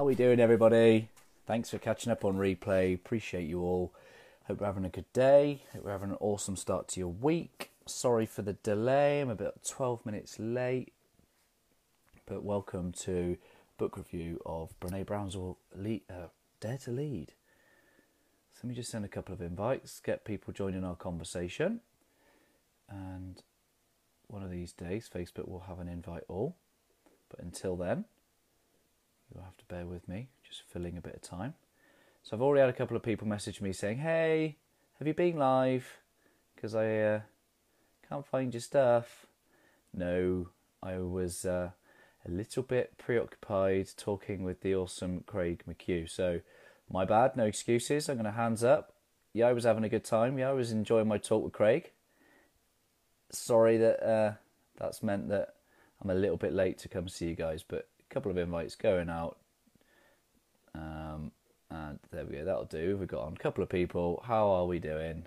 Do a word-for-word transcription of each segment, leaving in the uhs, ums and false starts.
How we doing, everybody? Thanks for catching up on replay. Appreciate you all. Hope you're having a good day. Hope you're having an awesome start to your week. Sorry for the delay. I'm about twelve minutes late. But welcome to book review of Brené Brown's lead, uh, Dare to Lead. So let me just send a couple of invites, get people joining our conversation. And one of these days, Facebook will have an invite all. But until then, you'll have to bear with me, just filling a bit of time. So I've already had a couple of people message me saying, hey, have you been live? Because I uh, can't find your stuff. No, I was uh, a little bit preoccupied talking with the awesome Craig McHugh. So my bad, no excuses. I'm going to hands up. Yeah, I was having a good time. Yeah, I was enjoying my talk with Craig. Sorry that uh, that's meant that I'm a little bit late to come see you guys, but a couple of invites going out. Um, and there we go, that'll do. We've got on a couple of people. How are we doing?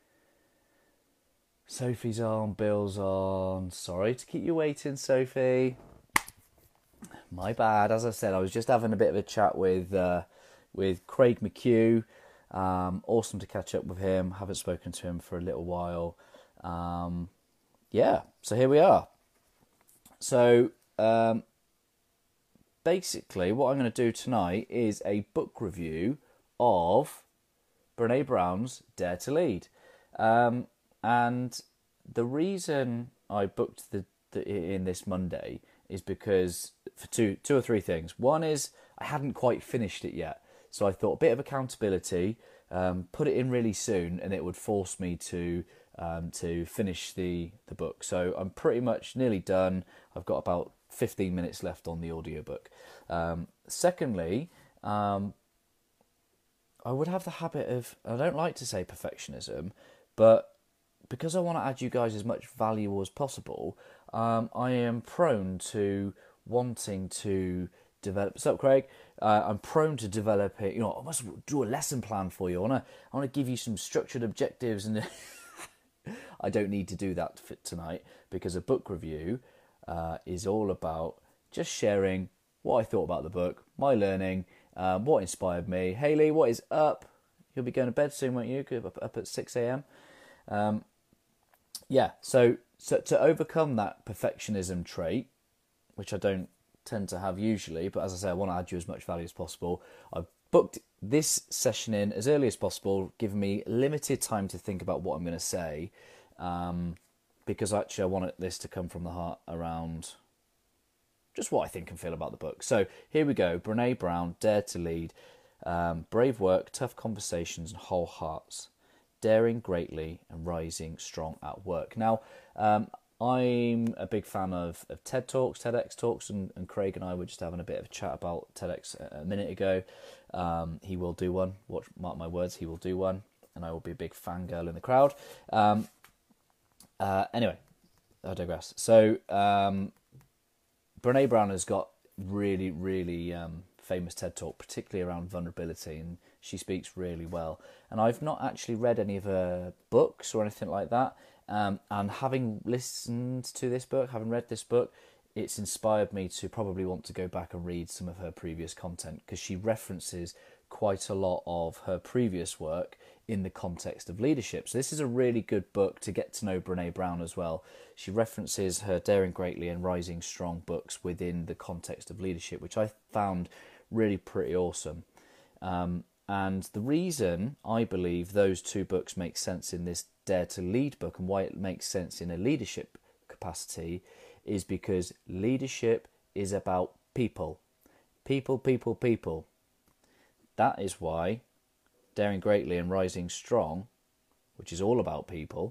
Sophie's on, Bill's on. Sorry to keep you waiting, Sophie. My bad. As I said, I was just having a bit of a chat with uh, with Craig McHugh. Um, awesome to catch up with him. Haven't spoken to him for a little while. Um, yeah, so here we are. So um, basically what I'm going to do tonight is a book review of Brené Brown's Dare to Lead. Um, and the reason I booked the, the in this Monday is because for two two or three things. One is I hadn't quite finished it yet. So I thought a bit of accountability, um, put it in really soon, and it would force me to um, to finish the, the book. So I'm pretty much nearly done. I've got about fifteen minutes left on the audiobook. Um, secondly, um, I would have the habit of, I don't like to say perfectionism, but because I want to add you guys as much value as possible, um, I am prone to wanting to develop. What's up, Craig? Uh, I'm prone to develop it. You know, I must do a lesson plan for you. I want to, I want to give you some structured objectives, and I don't need to do that for tonight because a book review uh, is all about just sharing what I thought about the book, my learning, um, what inspired me. Hayley, what is up? You'll be going to bed soon, won't you? Up, up at six a.m. Um, yeah, so so to overcome that perfectionism trait, which I don't tend to have usually, but as I say, I want to add you as much value as possible. I've booked this session in as early as possible, giving me limited time to think about what I'm going to say, um, because actually I want this to come from the heart around just what I think and feel about the book. So here we go. Brené Brown, Dare to Lead. Um, brave work, tough conversations, and whole hearts. Daring greatly and rising strong at work. Now, um, I'm a big fan of, of TED Talks, TEDx Talks, and, and Craig and I were just having a bit of a chat about TEDx a, a minute ago. Um, he will do one. Watch, mark my words, he will do one, and I will be a big fangirl in the crowd. Um, uh, anyway, I digress. So, um, Brené Brown has got really, really um, famous TED Talk, particularly around vulnerability, and she speaks really well. And I've not actually read any of her books or anything like that. Um, and having listened to this book, having read this book, it's inspired me to probably want to go back and read some of her previous content, because she references quite a lot of her previous work in the context of leadership. So this is a really good book to get to know Brené Brown as well. She references her Daring Greatly and Rising Strong books within the context of leadership, which I found really pretty awesome. Um, and the reason I believe those two books make sense in this Dare to Lead book, and why it makes sense in a leadership capacity, is because leadership is about people. People, people, people. That is why Daring Greatly and Rising Strong, which is all about people,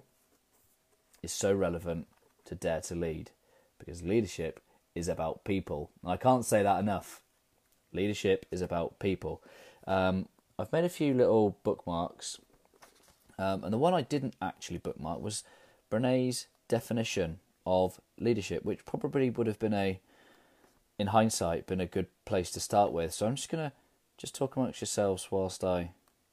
is so relevant to Dare to Lead, because leadership is about people. And I can't say that enough. Leadership is about people. Um, I've made a few little bookmarks. Um, and the one I didn't actually bookmark was Brené's definition of leadership, which probably would have been a, in hindsight, been a good place to start with. So I'm just going to just talk amongst yourselves whilst I,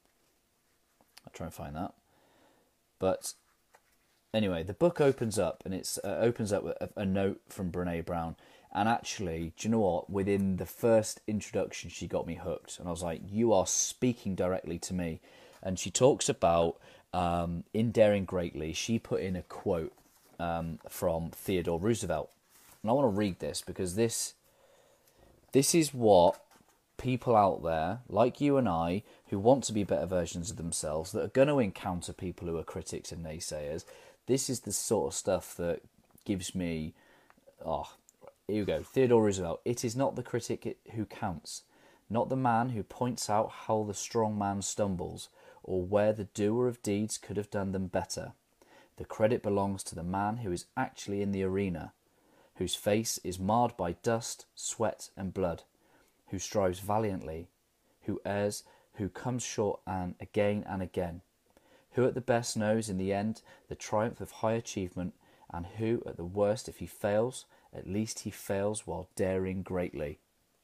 I'll try and find that. But anyway, the book opens up, and it's uh, opens up with a, a note from Brené Brown. And actually, do you know what? Within the first introduction, she got me hooked. And I was like, you are speaking directly to me. And she talks about, um, in Daring Greatly, she put in a quote um, from Theodore Roosevelt. And I want to read this because this, this is what people out there, like you and I, who want to be better versions of themselves, that are going to encounter people who are critics and naysayers. This is the sort of stuff that gives me, oh, here you go. Theodore Roosevelt. It is not the critic who counts, not the man who points out how the strong man stumbles, or where the doer of deeds could have done them better. The credit belongs to the man who is actually in the arena, whose face is marred by dust, sweat, and blood, who strives valiantly, who errs, who comes short and again and again, who at the best knows in the end the triumph of high achievement, and who at the worst, if he fails, at least he fails while daring greatly.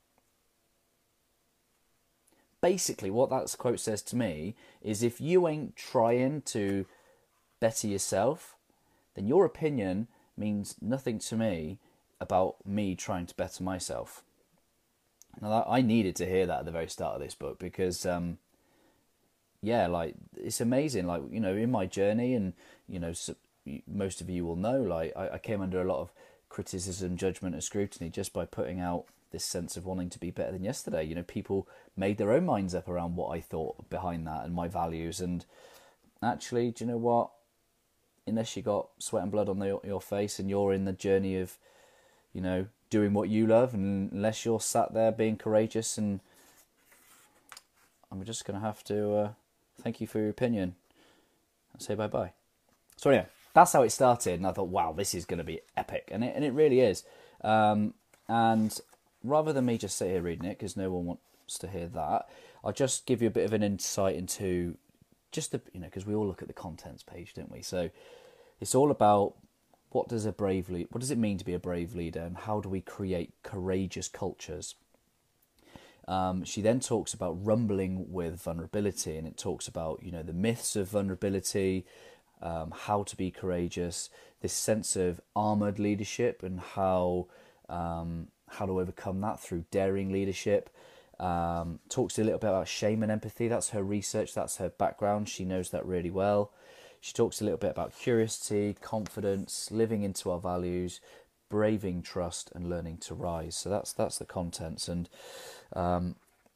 Basically, what that quote says to me is if you ain't trying to better yourself, then your opinion means nothing to me about me trying to better myself. Now, I needed to hear that at the very start of this book because, um, yeah, like, it's amazing. Like, you know, in my journey, and, you know, so, most of you will know, like, I, I came under a lot of criticism, judgment, and scrutiny just by putting out this sense of wanting to be better than yesterday. You know, people made their own minds up around what I thought behind that and my values. And actually, do you know what? Unless you got sweat and blood on the, your face and you're in the journey of, you know, doing what you love, and unless you're sat there being courageous, and I'm just going to have to uh, thank you for your opinion and say bye-bye. So anyway, that's how it started, and I thought, wow, this is going to be epic, and it and it really is. Um, and rather than me just sit here reading it, because no one wants to hear that, I'll just give you a bit of an insight into just the, you know, because we all look at the contents page, don't we? So it's all about what does a brave lead, what does it mean to be a brave leader, and how do we create courageous cultures? Um, she then talks about rumbling with vulnerability, and it talks about, you know, the myths of vulnerability, um, how to be courageous, this sense of armoured leadership, and how um, how to overcome that through daring leadership. Um, talks a little bit about shame and empathy. That's her research, that's her background. She knows that really well. She talks a little bit about curiosity, confidence, living into our values, braving trust, and learning to rise. So that's that's the contents. And um,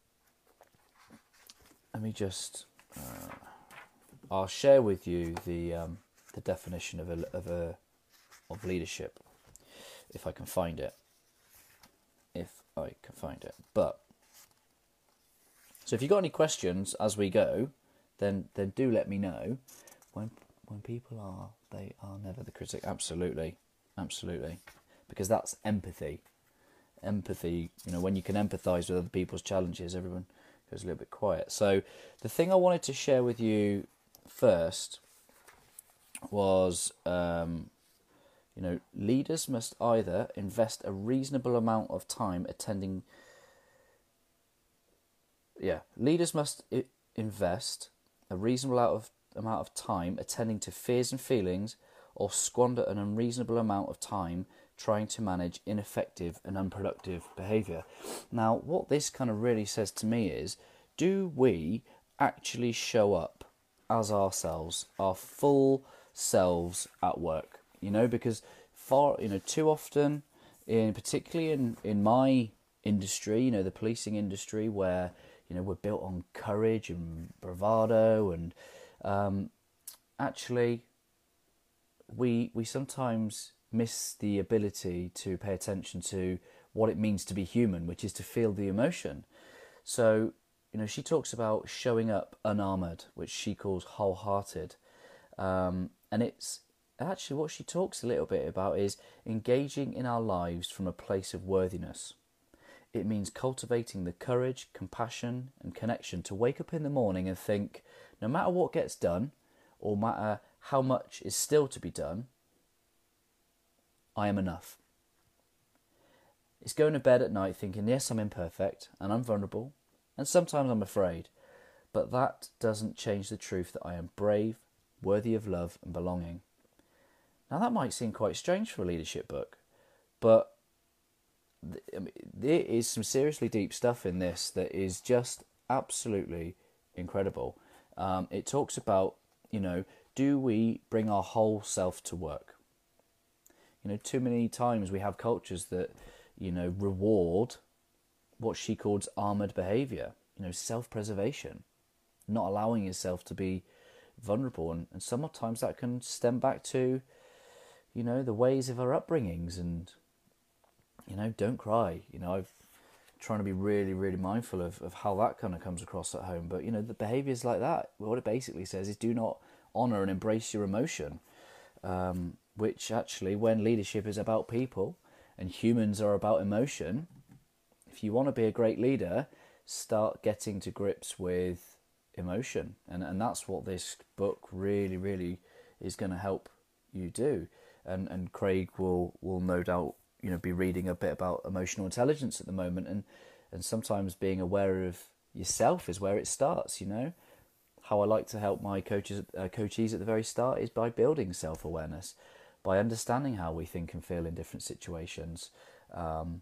let me just, uh, I'll share with you the um, the definition of a of a of leadership, if I can find it. If I can find it, but so if you've got any questions as we go, then then do let me know. When when people are, they are never the critic. Absolutely, absolutely, because that's empathy. Empathy, you know, when you can empathise with other people's challenges, everyone goes a little bit quiet. So the thing I wanted to share with you first was, um, you know, leaders must either invest a reasonable amount of time attending. Yeah, leaders must I- invest a reasonable amount of amount of time attending to fears and feelings, or squander an unreasonable amount of time trying to manage ineffective and unproductive behaviour. Now, what this kind of really says to me is, do we actually show up as ourselves, our full selves at work? You know, because far, you know, too often, in particularly in, in my industry, you know, the policing industry, where, you know, we're built on courage and bravado, and um, actually we we sometimes miss the ability to pay attention to what it means to be human, which is to feel the emotion. So, you know, she talks about showing up unarmoured, which she calls wholehearted. Um, and it's actually what she talks a little bit about is engaging in our lives from a place of worthiness. It means cultivating the courage, compassion, and connection to wake up in the morning and think, no matter what gets done, or matter how much is still to be done, I am enough. It's going to bed at night thinking, yes, I'm imperfect, and I'm vulnerable, and sometimes I'm afraid, but that doesn't change the truth that I am brave, worthy of love and belonging. Now that might seem quite strange for a leadership book, but I mean, there is some seriously deep stuff in this that is just absolutely incredible. Um, it talks about, you know, do we bring our whole self to work? You know, too many times we have cultures that, you know, reward what she calls armoured behaviour, you know, self-preservation, not allowing yourself to be vulnerable. And, and sometimes that can stem back to, you know, the ways of our upbringings. And, you know, don't cry. You know, I've trying to be really, really mindful of, of how that kind of comes across at home. But, you know, the behaviours like that, what it basically says is do not honour and embrace your emotion, um, which actually, when leadership is about people and humans are about emotion, if you want to be a great leader, start getting to grips with emotion. And, and that's what this book really, really is going to help you do. And and Craig will, will no doubt, you know, be reading a bit about emotional intelligence at the moment, and, and sometimes being aware of yourself is where it starts, you know. How I like to help my coaches, uh, coachees at the very start is by building self-awareness, by understanding how we think and feel in different situations. Um,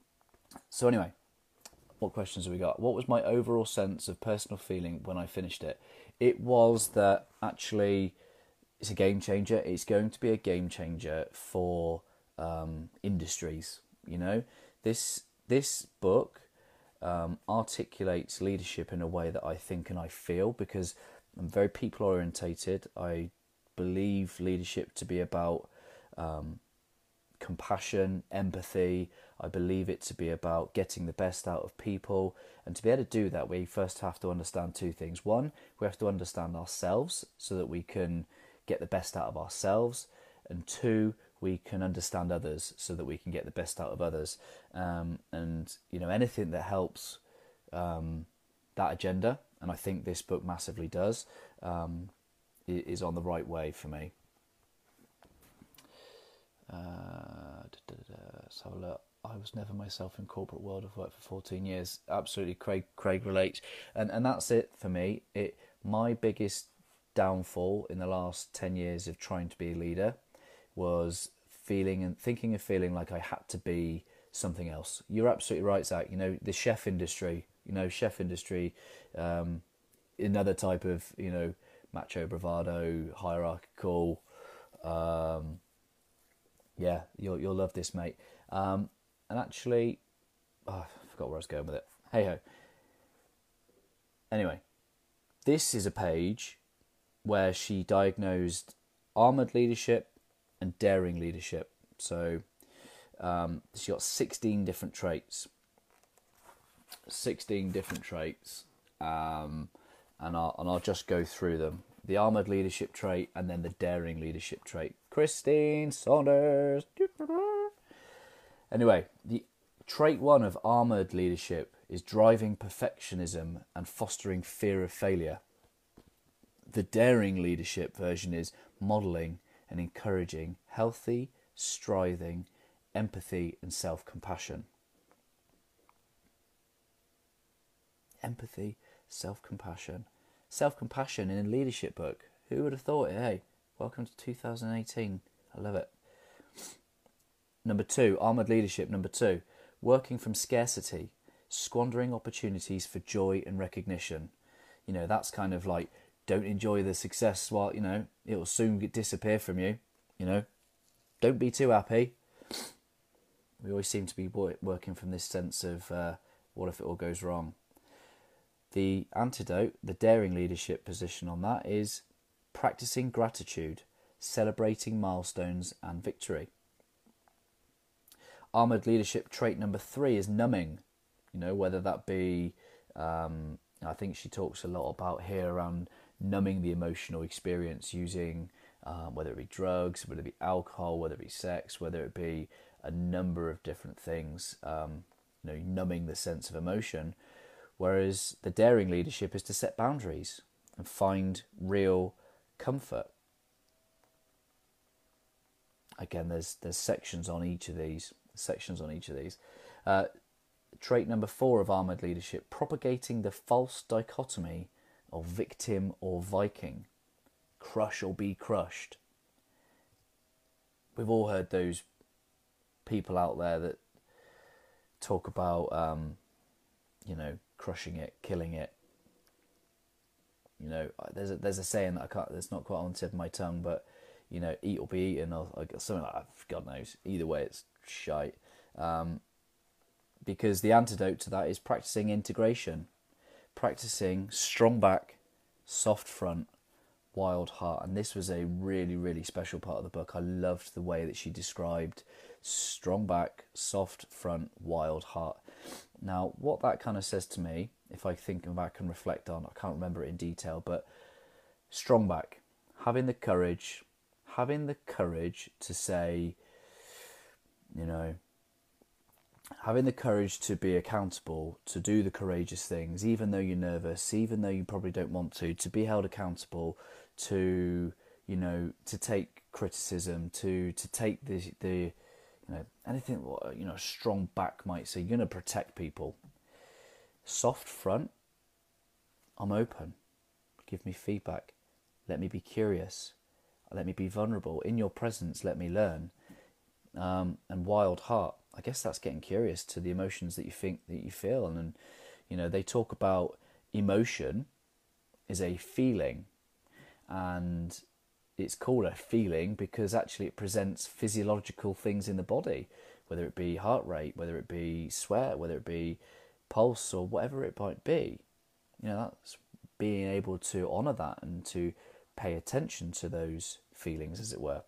so anyway, what questions have we got? What was my overall sense of personal feeling when I finished it? It was that actually it's a game changer. It's going to be a game changer for um, industries. You know, this this book um, articulates leadership in a way that I think and I feel, because I'm very people orientated. I believe leadership to be about um, compassion, empathy. I believe it to be about getting the best out of people. And to be able to do that, we first have to understand two things. One, we have to understand ourselves so that we can get the best out of ourselves. And two, we can understand others so that we can get the best out of others. Um, and, you know, anything that helps um, that agenda, and I think this book massively does, um, is on the right way for me. Uh, da, da, da, let's have a look. I was never myself in corporate world. I've worked for fourteen years. Absolutely, Craig. Craig relates, and and that's it for me. It my biggest downfall in the last ten years of trying to be a leader was feeling and thinking and feeling like I had to be something else. You're absolutely right, Zach. You know, the chef industry. You know, chef industry. Um, another type of, you know, macho bravado, hierarchical. Um, yeah, you'll you'll love this, mate. Um, and actually, oh, I forgot where I was going with it. Hey ho. Anyway, this is a page where she diagnosed armoured leadership and daring leadership. So um, she got sixteen different traits. sixteen different traits. Um, and I'll, and I'll just go through them. The armoured leadership trait and then the daring leadership trait. Christine Saunders. Anyway, the trait one of armoured leadership is driving perfectionism and fostering fear of failure. The daring leadership version is modelling and encouraging healthy, striving, empathy and self-compassion. Empathy, self-compassion. Self-compassion in a leadership book. Who would have thought it? Hey, welcome to two thousand eighteen. I love it. Number two, armoured leadership. Number two, working from scarcity, squandering opportunities for joy and recognition. You know, that's kind of like, don't enjoy the success while, you know, it will soon disappear from you. You know, don't be too happy. We always seem to be working from this sense of uh, what if it all goes wrong. The antidote, the daring leadership position on that is practicing gratitude, celebrating milestones and victory. Armoured leadership trait number three is numbing. You know, whether that be, um, I think she talks a lot about here around numbing the emotional experience using, um, whether it be drugs, whether it be alcohol, whether it be sex, whether it be a number of different things, um, you know, numbing the sense of emotion. Whereas the daring leadership is to set boundaries and find real comfort. Again, there's there's sections on each of these. Sections on each of these. Uh, trait number four of armoured leadership: propagating the false dichotomy of victim or Viking, crush or be crushed. We've all heard those people out there that talk about, um, you know, crushing it, killing it. You know, there's a, there's a saying that I can't, that's not quite on the tip of my tongue, but, you know, eat or be eaten, or, or something like that. God knows. Either way, it's shite. Um, because the antidote to that is practicing integration, practicing strong back, soft front, wild heart. And this was a really, really special part of the book. I loved the way that she described strong back, soft front, wild heart. Now, what that kind of says to me, if I think back and reflect on, I can't remember it in detail, but strong back, having the courage, having the courage to say, you know, having the courage to be accountable, to do the courageous things, even though you're nervous, even though you probably don't want to, to be held accountable, to, you know, to take criticism, to, to take the, the, you know, anything, you know, a strong back might say, you're going to protect people. Soft front, I'm open. Give me feedback. Let me be curious. Let me be vulnerable. In your presence, let me learn. Um, and wild heart, I guess that's getting curious to the emotions that you think that you feel. And, and you know, they talk about emotion is a feeling, and it's called a feeling because actually it presents physiological things in the body, whether it be heart rate, whether it be sweat, whether it be pulse, or whatever it might be. You know, that's being able to honour that and to pay attention to those feelings, as it were.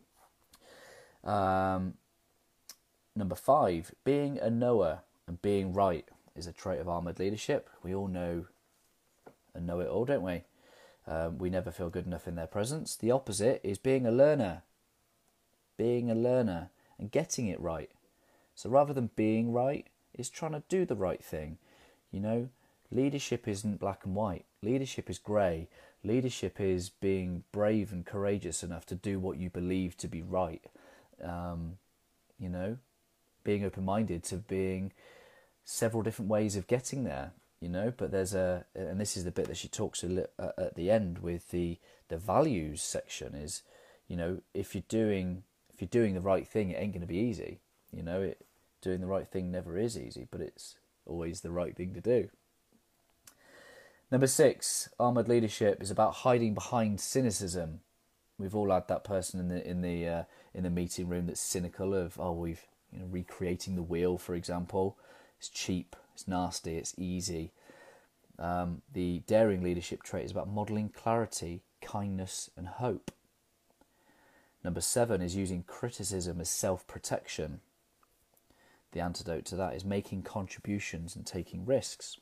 Um, number five, being a knower and being right is a trait of armoured leadership. We all know and know it all, don't we? Um, we never feel good enough in their presence. The opposite is being a learner. Being a learner and getting it right. So rather than being right, it's trying to do the right thing. You know, leadership isn't black and white. Leadership is grey. Leadership is being brave and courageous enough to do what you believe to be right. Um, you know, being open-minded to being several different ways of getting there. You know, but there's a, and this is the bit that she talks a li- uh, at the end with the the values section is, you know, if you're doing if you're doing the right thing, it ain't going to be easy. You know, it doing the right thing never is easy, but it's always the right thing to do. Number six, armoured leadership is about hiding behind cynicism. We've all had that person in the in the uh, in the meeting room that's cynical of, oh, we've, you know, recreating the wheel, for example. It's cheap, it's nasty, it's easy. Um, the daring leadership trait is about modelling clarity, kindness, and hope. Number seven is using criticism as self-protection. The antidote to that is making contributions and taking risks.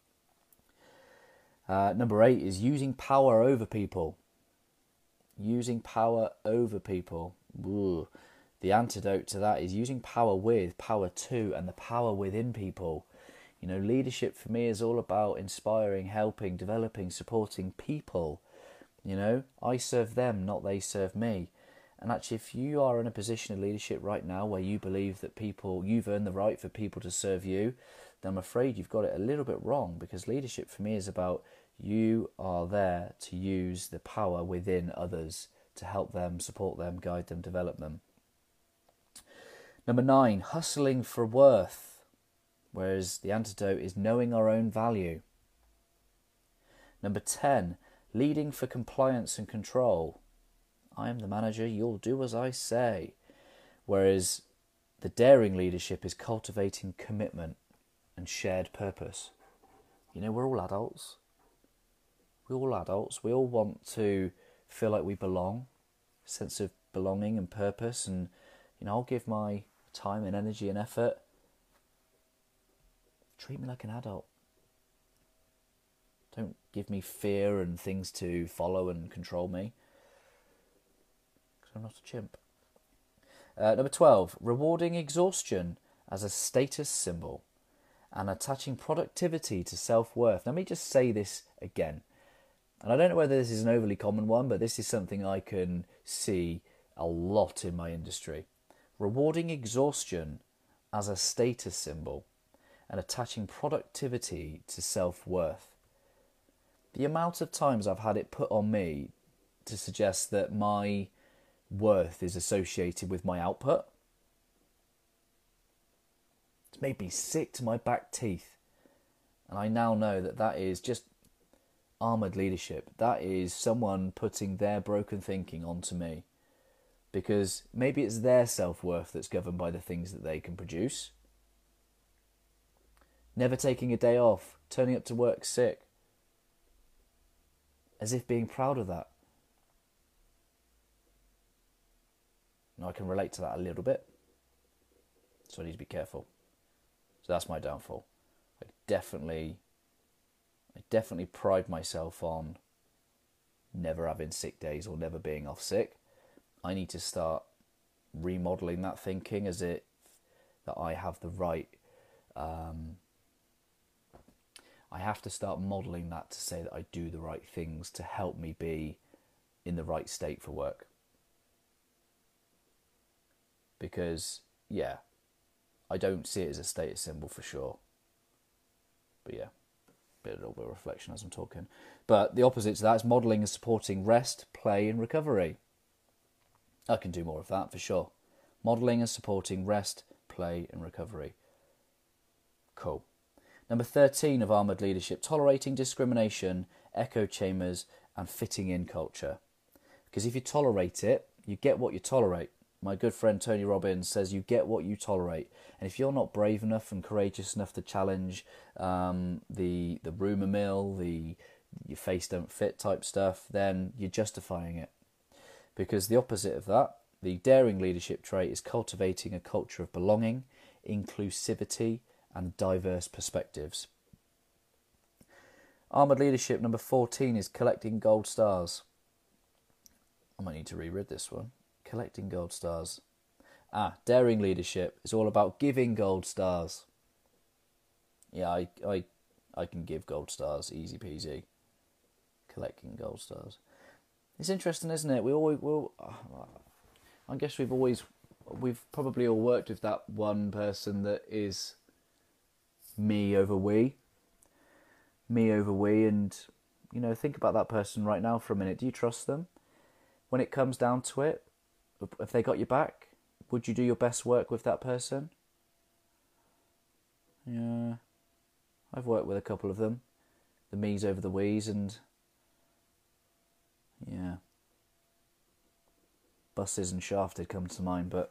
Uh, number eight is using power over people. Using power over people. Ooh. The antidote to that is using power with, power to, and the power within people. You know, leadership for me is all about inspiring, helping, developing, supporting people. You know, I serve them, not they serve me. And actually, if you are in a position of leadership right now where you believe that people, you've earned the right for people to serve you, then I'm afraid you've got it a little bit wrong, because leadership for me is about you are there to use the power within others to help them, support them, guide them, develop them. Number nine, hustling for worth, whereas the antidote is knowing our own value. Number ten, leading for compliance and control. I am the manager, you'll do as I say. Whereas the daring leadership is cultivating commitment and shared purpose. You know, we're all adults. We're all adults. We all want to feel like we belong, a sense of belonging and purpose. And, you know, I'll give my time and energy and effort. Treat me like an adult. Don't give me fear and things to follow and control me, because I'm not a chimp. Uh, number twelve, rewarding exhaustion as a status symbol and attaching productivity to self-worth. Let me just say this again. And I don't know whether this is an overly common one, but this is something I can see a lot in my industry. Rewarding exhaustion as a status symbol and attaching productivity to self-worth. The amount of times I've had it put on me to suggest that my worth is associated with my output. It's made me sick to my back teeth. And I now know that that is just armoured leadership. That is someone putting their broken thinking onto me. Because maybe it's their self-worth that's governed by the things that they can produce. Never taking a day off, turning up to work sick. As if being proud of that. Now I can relate to that a little bit. So I need to be careful. So that's my downfall. I definitely, I definitely pride myself on never having sick days or never being off sick. I need to start remodeling that thinking as it that I have the right. Um, I have to start modelling that to say that I do the right things to help me be in the right state for work. Because, yeah, I don't see it as a status symbol for sure. But yeah, a, bit, a little bit of reflection as I'm talking. But the opposite to that is modelling and supporting rest, play and recovery. I can do more of that for sure. Modelling and supporting rest, play and recovery. Cool. Number thirteen of Armoured Leadership, tolerating discrimination, echo chambers and fitting in culture. Because if you tolerate it, you get what you tolerate. My good friend Tony Robbins says you get what you tolerate. And if you're not brave enough and courageous enough to challenge um, the the rumour mill, the your face don't fit type stuff, then you're justifying it. Because the opposite of that, the daring leadership trait is cultivating a culture of belonging, inclusivity and diverse perspectives. Armoured Leadership number fourteen is collecting gold stars. I might need to reread this one. Collecting gold stars. Ah, daring leadership is all about giving gold stars. Yeah, I, I, I can give gold stars, easy peasy. Collecting gold stars. It's interesting, isn't it? We always, we'll, I guess we've always, we've probably all worked with that one person that is me over we. Me over we, and, you know, think about that person right now for a minute. Do you trust them? When it comes down to it, if they got your back, would you do your best work with that person? Yeah, I've worked with a couple of them. The me's over the we's, and yeah, Buses and Shafted come to mind, but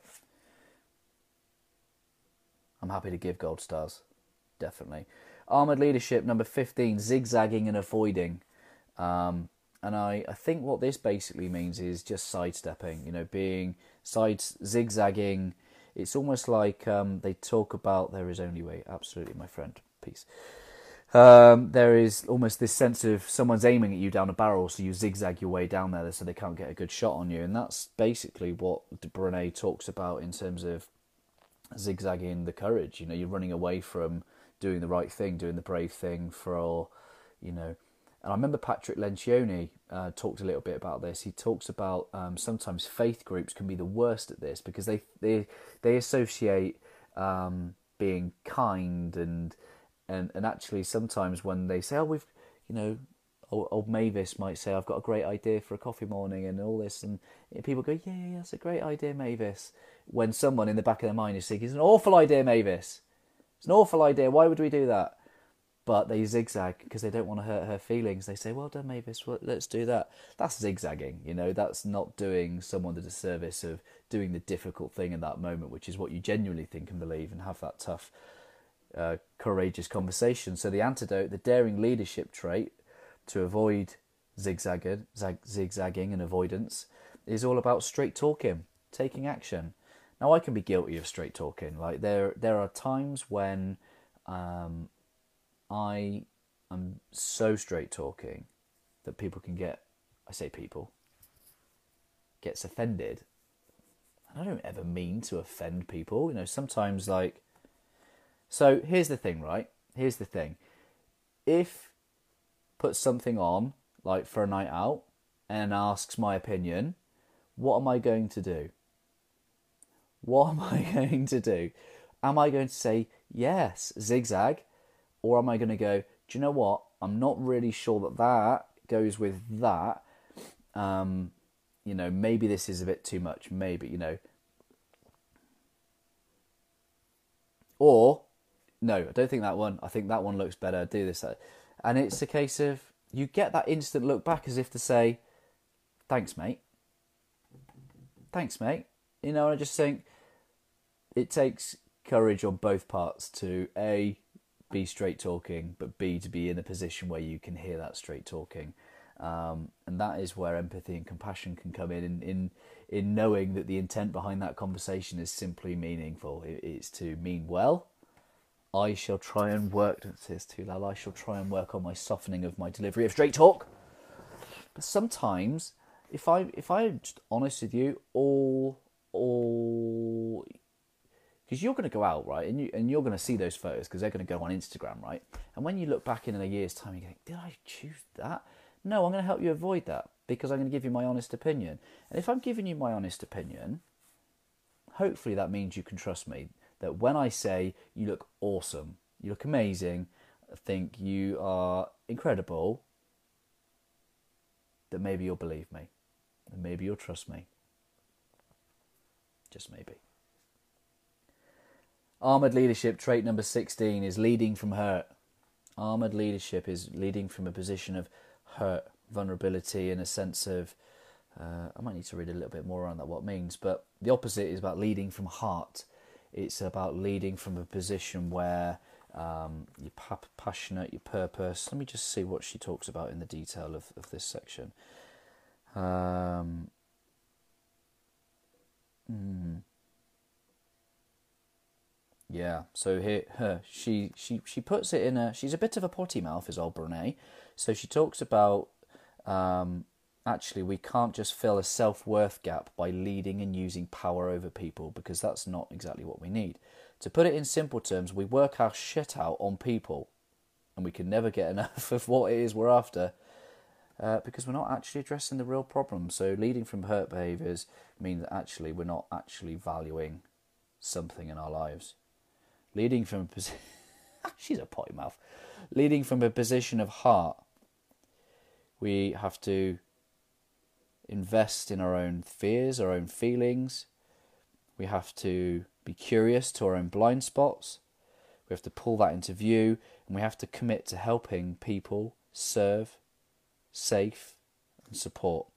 I'm happy to give gold stars, definitely. Armoured Leadership number fifteen, zigzagging and avoiding. Um, and I, I think what this basically means is just sidestepping, you know, being side zigzagging. It's almost like um, they talk about there is only way. Absolutely, my friend. Peace. Um, there is almost this sense of someone's aiming at you down a barrel, so you zigzag your way down there so they can't get a good shot on you. And that's basically what Brené talks about in terms of zigzagging the courage. You know, you're running away from doing the right thing, doing the brave thing for, you know. And I remember Patrick Lencioni uh, talked a little bit about this. He talks about um, sometimes faith groups can be the worst at this because they they they associate um, being kind and and and actually sometimes when they say, oh, we've, you know, old, old Mavis might say, I've got a great idea for a coffee morning and all this, and people go, yeah, yeah, yeah, that's a great idea, Mavis. When someone in the back of their mind is thinking, it's an awful idea, Mavis. It's an awful idea. Why would we do that? But they zigzag because they don't want to hurt her feelings. They say, well done, Mavis, well, let's do that. That's zigzagging, you know. That's not doing someone the disservice of doing the difficult thing in that moment, which is what you genuinely think and believe, and have that tough, uh, courageous conversation. So the antidote, the daring leadership trait to avoid zigzagging, zag, zigzagging and avoidance is all about straight talking, taking action. Now, I can be guilty of straight talking. Like there, there are times when um, I am so straight talking that people can get, I say people, gets offended. I don't ever mean to offend people. You know, sometimes like, so here's the thing, right? Here's the thing. If put something on, like for a night out, and asks my opinion, what am I going to do? What am I going to do? Am I going to say, yes, zigzag? Or am I going to go, do you know what? I'm not really sure that that goes with that. Um, you know, maybe this is a bit too much. Maybe, you know. Or no, I don't think that one. I think that one looks better. Do this. That. And it's a case of, you get that instant look back as if to say, thanks, mate. Thanks, mate. You know, I just think it takes courage on both parts to A, be straight talking, but B, to be in a position where you can hear that straight talking. Um, and that is where empathy and compassion can come in, in, in, in knowing that the intent behind that conversation is simply meaningful. It, it's to mean well. I shall try and work, don't say it's too loud, I shall try and work on my softening of my delivery of straight talk. But sometimes, if, I, if I'm just honest with you, all, all, because you're going to go out, right, and, you, and you're going to see those photos because they're going to go on Instagram, right? And when you look back in, in a year's time, you think, did I choose that? No, I'm going to help you avoid that because I'm going to give you my honest opinion. And if I'm giving you my honest opinion, hopefully that means you can trust me. That when I say, you look awesome, you look amazing, I think you are incredible, that maybe you'll believe me. And maybe you'll trust me. Just maybe. Armoured leadership trait number sixteen is leading from hurt. Armoured leadership is leading from a position of hurt, vulnerability, and a sense of, uh, I might need to read a little bit more on that, what it means, but the opposite is about leading from heart. It's about leading from a position where um, you're pa- passionate, your purpose. Let me just see what she talks about in the detail of, of this section. Um, mm, yeah, so here, her, she, she, she puts it in a, she's a bit of a potty mouth, is old Brené. So she talks about, um, actually, we can't just fill a self-worth gap by leading and using power over people, because that's not exactly what we need. To put it in simple terms, we work our shit out on people, and we can never get enough of what it is we're after, uh, because we're not actually addressing the real problem. So leading from hurt behaviours means that actually we're not actually valuing something in our lives. Leading from a position... She's a potty mouth. Leading from a position of heart, we have to invest in our own fears, our own feelings. We have to be curious to our own blind spots. We have to pull that into view, and we have to commit to helping people serve, safe, and support.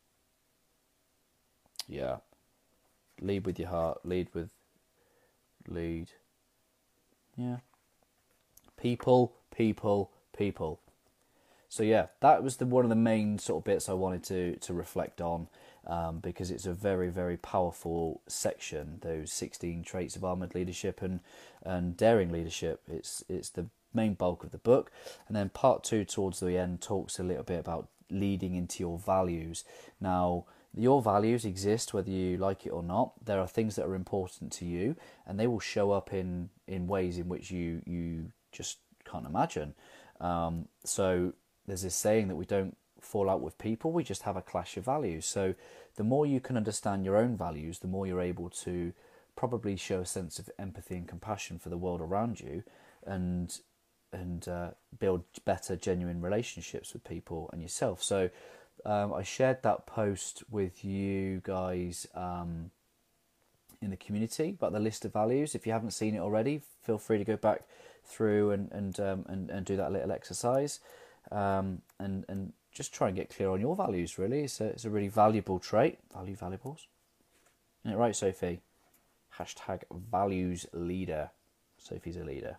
Yeah. Lead with your heart. Lead with... Lead. Yeah. People, people, people. So yeah, that was the one of the main sort of bits I wanted to to reflect on, um, because it's a very, very powerful section. Those sixteen traits of armoured leadership and and daring leadership. It's it's the main bulk of the book, and then part two towards the end talks a little bit about leading into your values. Now, your values exist whether you like it or not. There are things that are important to you, and they will show up in in ways in which you you just can't imagine. Um, so there's this saying that we don't fall out with people, we just have a clash of values. So the more you can understand your own values, the more you're able to probably show a sense of empathy and compassion for the world around you, and and uh, build better, genuine relationships with people and yourself. So um, I shared that post with you guys um, in the community about the list of values. If you haven't seen it already, feel free to go back through and and um, and, and do that little exercise, um, and and just try and get clear on your values. Really, it's a it's a really valuable trait. Value valuables, isn't it right, Sophie? Hashtag values leader. Sophie's a leader.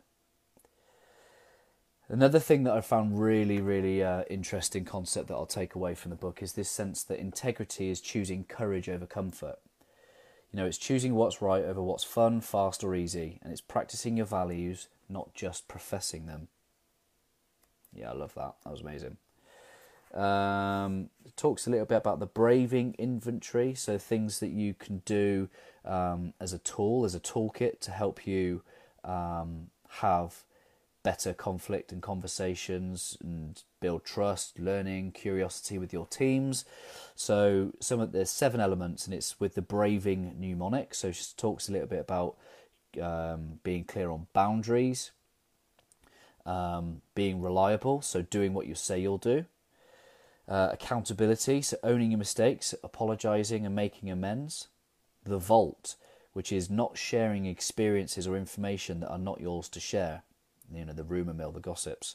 Another thing that I found really, really uh, interesting concept that I'll take away from the book is this sense that integrity is choosing courage over comfort. You know, it's choosing what's right over what's fun, fast, or easy, and it's practicing your values, not just professing them. Yeah, I love that. That was amazing. Um, it talks a little bit about the braving inventory, so things that you can do um, as a tool, as a toolkit to help you um, have better conflict and conversations and build trust, learning, curiosity with your teams. So some of there's seven elements, and it's with the braving mnemonic. So she talks a little bit about um, being clear on boundaries, um, being reliable, so doing what you say you'll do. Uh, accountability, so owning your mistakes, apologising and making amends. The vault, which is not sharing experiences or information that are not yours to share. you know, the rumour mill, the gossips.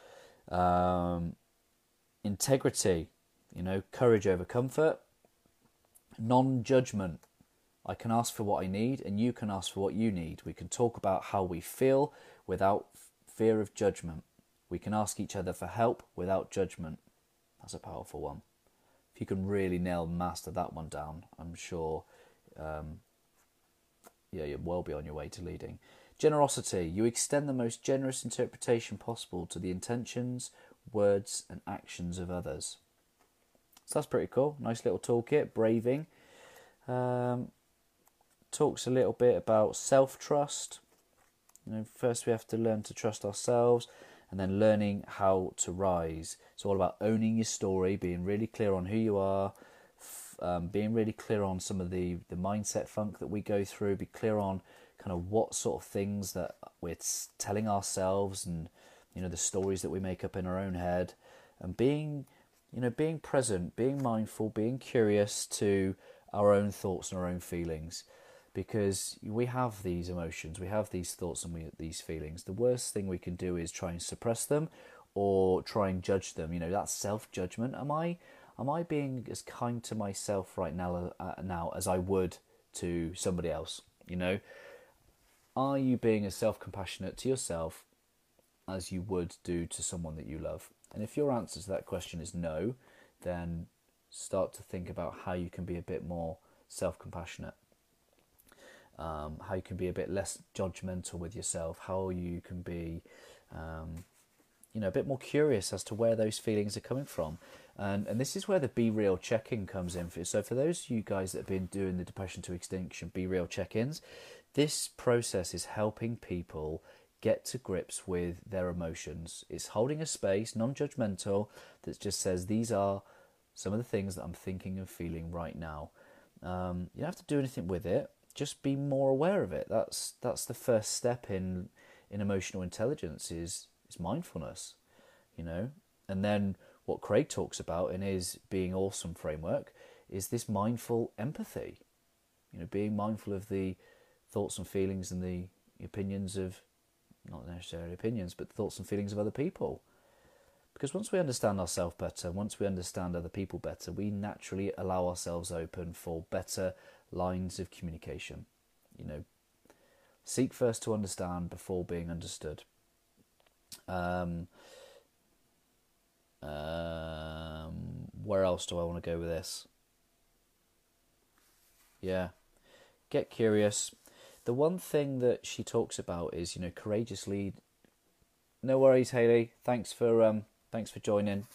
Um, integrity, you know, courage over comfort. Non-judgment. I can ask for what I need and you can ask for what you need. We can talk about how we feel without fear of judgment. We can ask each other for help without judgment. That's a powerful one. If you can really nail, master that one down, I'm sure, um, yeah, you're well be on your way to leading. Generosity. You extend the most generous interpretation possible to the intentions, words, and actions of others. So that's pretty cool. Nice little toolkit. Braving. Um, talks a little bit about self-trust. You know, first we have to learn to trust ourselves, and then learning how to rise. It's all about owning your story, being really clear on who you are, f- um, being really clear on some of the, the mindset funk that we go through, be clear on kind of what sort of things that we're telling ourselves and, you know, the stories that we make up in our own head, and being, you know, being present, being mindful, being curious to our own thoughts and our own feelings. Because we have these emotions, we have these thoughts and we, these feelings. The worst thing we can do is try and suppress them or try and judge them. You know, that's self-judgment. Am I am I being as kind to myself right now, uh, now as I would to somebody else? You know, are you being as self-compassionate to yourself as you would do to someone that you love? And if your answer to that question is no, then start to think about how you can be a bit more self-compassionate. Um, how you can be a bit less judgmental with yourself, how you can be, um, you know, a bit more curious as to where those feelings are coming from. And and this is where the Be Real check-in comes in. For, so for those of you guys that have been doing the Depression to Extinction Be Real check-ins, this process is helping people get to grips with their emotions. It's holding a space, non-judgmental, that just says these are some of the things that I'm thinking and feeling right now. Um, you don't have to do anything with it. Just be more aware of it. That's that's the first step in in emotional intelligence is is mindfulness, you know. And then what Craig talks about in his Being Awesome framework is this mindful empathy, you know, being mindful of the thoughts and feelings and the opinions of, not necessarily opinions, but thoughts and feelings of other people. Because once we understand ourselves better, once we understand other people better, we naturally allow ourselves open for better lines of communication. You know, seek first to understand before being understood. Um, um, where else do I want to go with this? Yeah, get curious. The one thing that she talks about is, you know, courageous lead. No worries, Hayley. Thanks for um, thanks for joining.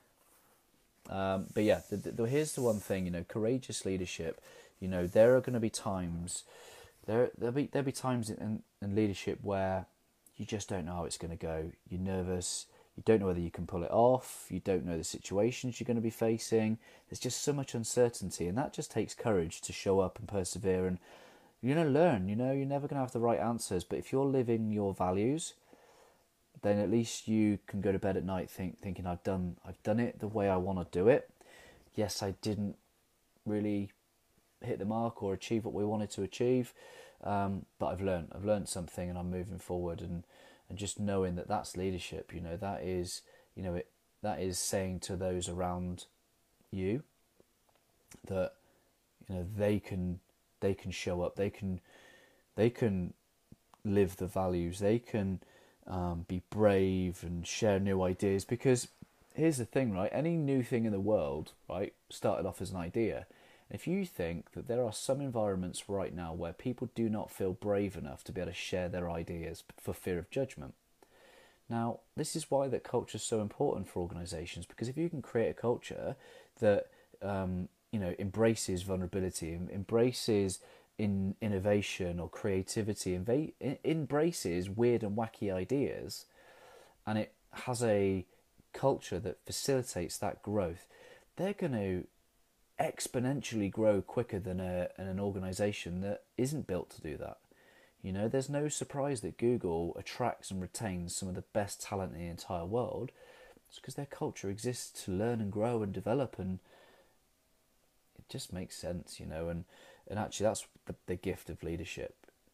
Um, but yeah, the, the, here's the one thing, you know, courageous leadership. You know, there are going to be times, there there'll be there'll be times in, in leadership where you just don't know how it's going to go. You're nervous. You don't know whether you can pull it off. You don't know the situations you're going to be facing. There's just so much uncertainty, and that just takes courage to show up and persevere. And you're going to learn. You know, you're never going to have the right answers, but if you're living your values, then at least you can go to bed at night think, thinking I've done I've done it the way I want to do it. Yes, I didn't really hit the mark or achieve what we wanted to achieve, um, but I've learned I've learned something and I'm moving forward, and and just knowing that that's leadership. You know, that is, you know, it that is saying to those around you that, you know, they can they can show up, they can they can live the values, they can um, be brave and share new ideas. Because here's the thing, right? Any new thing in the world, right, started off as an idea. If you think that there are some environments right now where people do not feel brave enough to be able to share their ideas for fear of judgment. Now, this is why that culture is so important for organisations, because if you can create a culture that um, you know, embraces vulnerability, embraces in innovation or creativity, inv- embraces weird and wacky ideas, and it has a culture that facilitates that growth, they're going to exponentially grow quicker than a, an organisation that isn't built to do that. You know, there's no surprise that Google attracts and retains some of the best talent in the entire world. It's because their culture exists to learn and grow and develop, and it just makes sense, you know. And, and actually, that's the, the gift of leadership.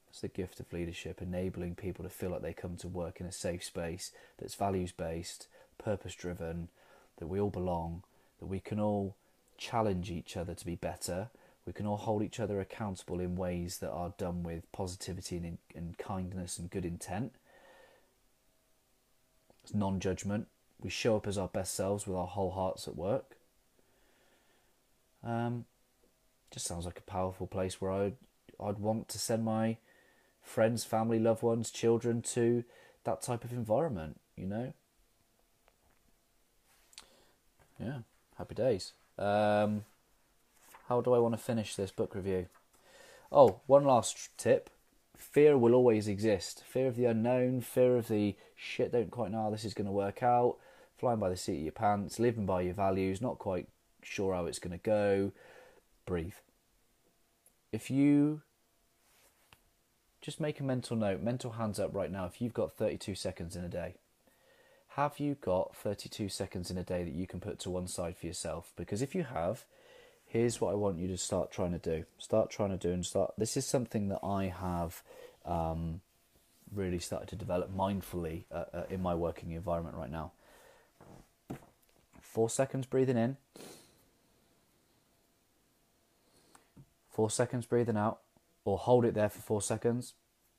It's the gift of leadership, enabling people to feel like they come to work in a safe space that's values-based, purpose-driven, that we all belong, that we can all challenge each other to be better, we can all hold each other accountable in ways that are done with positivity and, and kindness and good intent. It's non-judgment. We show up as our best selves with our whole hearts at work. Um, just sounds like a powerful place where I'd, I'd want to send my friends, family, loved ones, children to that type of environment, you know? Yeah, happy days. Um, how do I want to finish this book review? Oh, one last tip. Fear will always exist. Fear of the unknown, fear of the shit, don't quite know how this is going to work out, flying by the seat of your pants, living by your values, not quite sure how it's going to go. Breathe. If you just make a mental note, mental hands up right now, if you've got thirty-two seconds in a day, have you got thirty-two seconds in a day that you can put to one side for yourself? Because if you have, here's what I want you to start trying to do. Start trying to do and start. This is something that I have um, really started to develop mindfully uh, uh, in my working environment right now. Four seconds breathing in. Four seconds breathing out. Or hold it there for four seconds.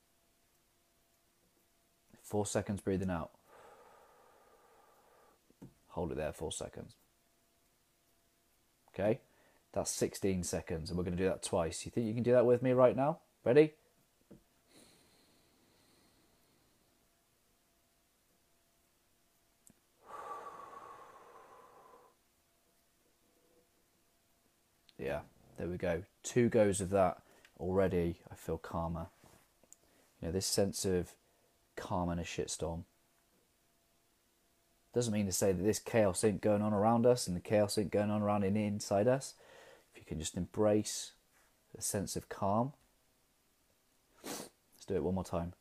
Four seconds breathing out. Hold it there four seconds. Okay? That's sixteen seconds, and we're going to do that twice. You think you can do that with me right now? Ready? Yeah, there we go. Two goes of that. Already, I feel calmer. You know, this sense of calm in a shitstorm. Doesn't mean to say that this chaos ain't going on around us and the chaos ain't going on around in inside us. If you can just embrace the sense of calm. Let's do it one more time.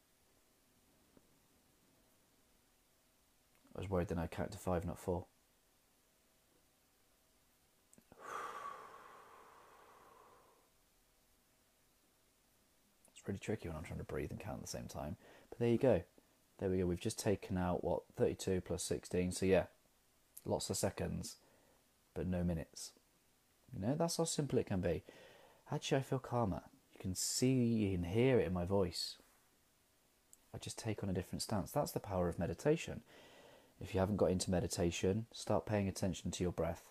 I was worried that I'd count to five, not four. It's really tricky when I'm trying to breathe and count at the same time. But there you go. There we go. We've just taken out, what, thirty-two plus sixteen. So yeah, lots of seconds, but no minutes. You know, that's how simple it can be. Actually, I feel calmer. You can see and hear it in my voice. I just take on a different stance. That's the power of meditation. If you haven't got into meditation, start paying attention to your breath.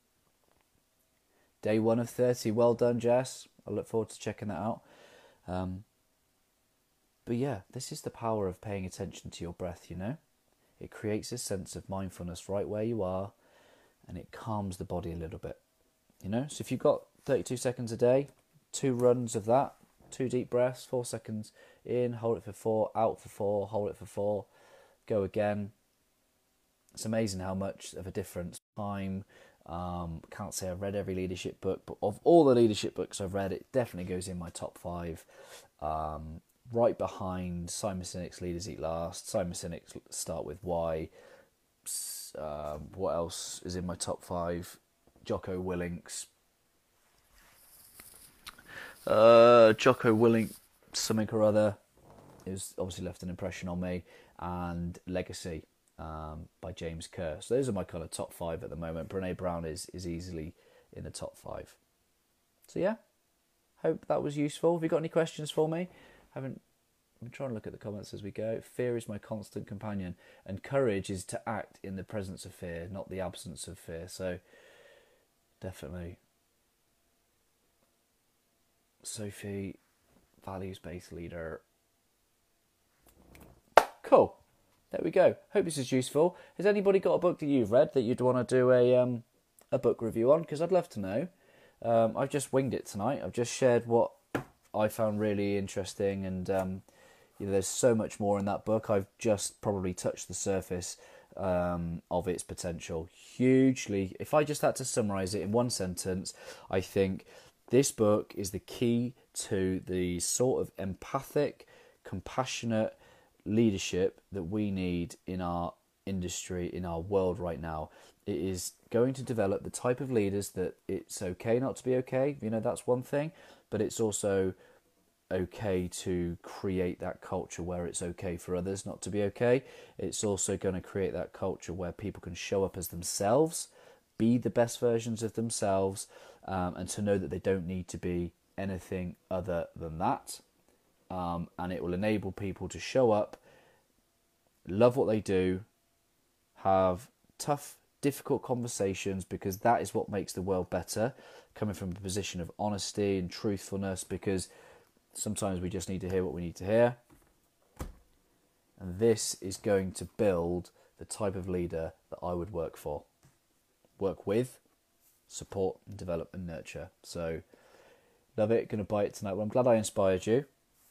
Day one of thirty. Well done, Jess. I look forward to checking that out. Um, but yeah, this is the power of paying attention to your breath, you know. It creates a sense of mindfulness right where you are, and it calms the body a little bit, you know. So if you've got thirty-two seconds a day, two runs of that, two deep breaths, four seconds in, hold it for four, out for four, hold it for four, go again. It's amazing how much of a difference time. Um, can't say I've read every leadership book, but of all the leadership books I've read, it definitely goes in my top five. Um, right behind Simon Sinek's Leaders Eat Last, Simon Sinek's Start With Why. Um, what else is in my top five? Jocko Willink's uh, Jocko Willink something or other is obviously left an impression on me, and Legacy um, by James Kerr. So those are my kind of top five at the moment. Brené Brown is is easily in the top five. So yeah, hope that was useful. Have you got any questions for me? Haven't. I'm trying to look at the comments as we go. Fear is my constant companion, and courage is to act in the presence of fear, not the absence of fear. So definitely, Sophie, values-based leader. Cool. There we go. Hope this is useful. Has anybody got a book that you've read that you'd want to do a um a book review on? Because I'd love to know. Um, I've just winged it tonight. I've just shared what I found really interesting, and um, you know, there's so much more in that book. I've just probably touched the surface um, of its potential hugely. If I just had to summarize it in one sentence, I think this book is the key to the sort of empathic, compassionate leadership that we need in our industry, in our world right now. It is going to develop the type of leaders that it's okay not to be okay. You know, that's one thing, but it's also okay to create that culture where it's okay for others not to be okay. It's also going to create that culture where people can show up as themselves, be the best versions of themselves, um, and to know that they don't need to be anything other than that. Um, and it will enable people to show up, love what they do, have tough, difficult conversations, because that is what makes the world better, coming from a position of honesty and truthfulness, because sometimes we just need to hear what we need to hear. And this is going to build the type of leader that I would work for, work with, support, and develop and nurture. So, love it. Going to buy it tonight. Well, I'm glad I inspired you,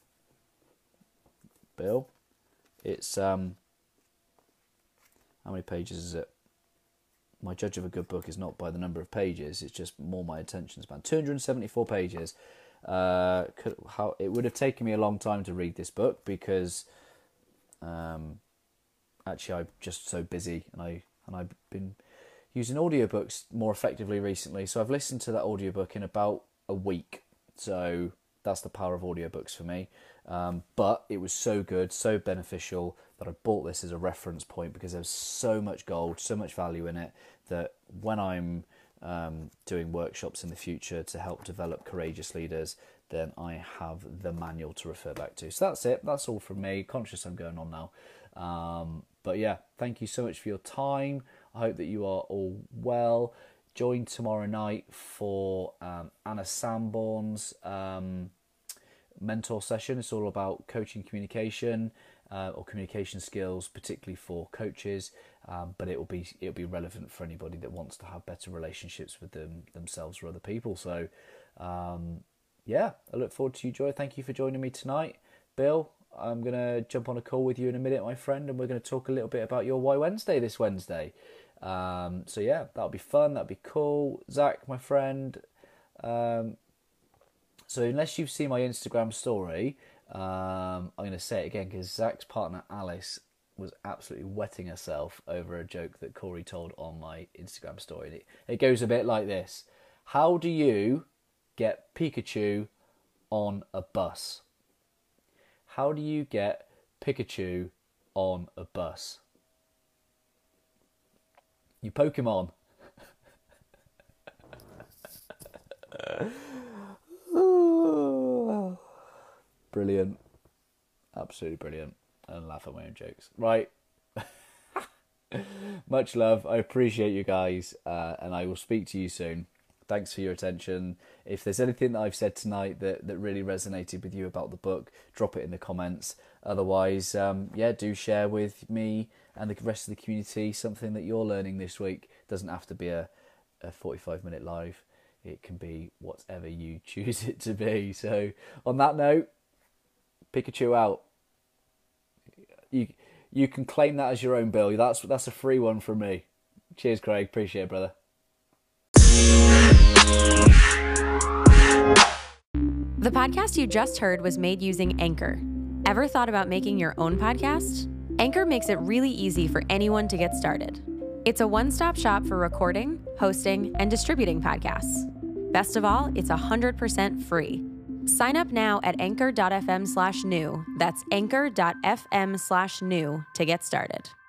Bill. It's, um, how many pages is it? My judge of a good book is not by the number of pages, it's just more my attention span. two hundred seventy-four pages. Uh, could, how it would have taken me a long time to read this book, because um, actually I'm just so busy, and I and I've been using audiobooks more effectively recently. So I've listened to that audiobook in about a week. So that's the power of audiobooks for me. Um, but it was so good, so beneficial, that I bought this as a reference point, because there's so much gold, so much value in it, that when I'm um, doing workshops in the future to help develop courageous leaders, then I have the manual to refer back to. So that's it. That's all from me. Conscious I'm going on now. Um, but yeah, thank you so much for your time. I hope that you are all well. Join tomorrow night for um, Anna Sanborn's um, mentor session. It's all about coaching communication uh, or communication skills, particularly for coaches. Um, but it will be it'll be relevant for anybody that wants to have better relationships with them themselves or other people. So, um, yeah, I look forward to you, Joy. Thank you for joining me tonight, Bill. I'm gonna jump on a call with you in a minute, my friend, and we're gonna talk a little bit about your Why Wednesday this Wednesday. Um, so yeah, that'll be fun. That'll be cool. Zach, my friend. Um, so unless you've seen my Instagram story, um, I'm going to say it again, because Zach's partner Alice was absolutely wetting herself over a joke that Corey told on my Instagram story. And it, it goes a bit like this. How do you get Pikachu on a bus? How do you get Pikachu on a bus? You Pokemon. Brilliant. Absolutely brilliant. And laugh at my own jokes. Right. Much love. I appreciate you guys. Uh, and I will speak to you soon. Thanks for your attention. If there's anything that I've said tonight that, that really resonated with you about the book, drop it in the comments. Otherwise, um, yeah, do share with me and the rest of the community something that you're learning this week. It doesn't have to be a, a forty-five minute live. It can be whatever you choose it to be. So on that note, Pikachu out. You you can claim that as your own, Bill. That's that's a free one from me. Cheers, Craig. Appreciate it, brother. The podcast you just heard was made using Anchor. Ever thought about making your own podcast? Anchor makes it really easy for anyone to get started. It's a one-stop shop for recording, hosting, and distributing podcasts. Best of all, it's one hundred percent free. Sign up now at anchor.fm slash new. That's anchor.fm slash new to get started.